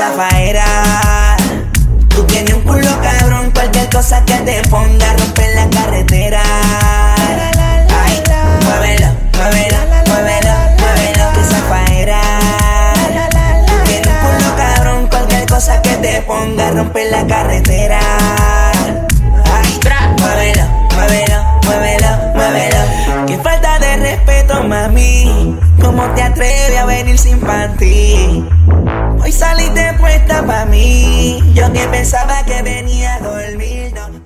zafaera. Tú tienes un culo cabrón, cualquier cosa que te ponga rompe la carretera. Ay, muévelo, muévelo, muévelo, muévelo, que zafaera. Tú tienes un culo cabrón, cualquier cosa que te ponga rompe la carretera. Ay, muévelo, muévelo, muévelo, muévelo. Qué falta de respeto, mami. ¿Cómo te atreves a venir sin panty? Hoy saliste puesta pa' mí. Yo que pensaba que venía a dormir, no.